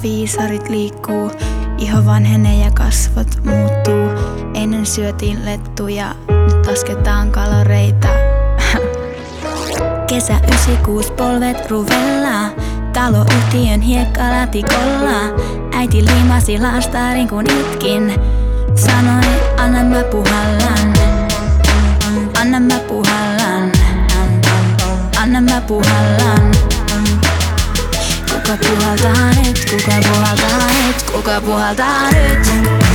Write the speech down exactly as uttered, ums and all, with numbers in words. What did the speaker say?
viisarit liikkuu, iho vanhenee ja kasvot muuttuu. Ennen syötiin lettuja, nyt lasketaan kaloreita. Kesä yhdeksänkymmentäkuusi, polvet ruvella, taloyhtiön hiekkalatikolla. Äiti liimasi laastarin kun itkin, sanoi anna mä puhallan, anna mä puhallan, anna mä puhallan. Kuka puhaltaa nyt, kuka puhaltaa nyt, kuka puhaltaa nyt?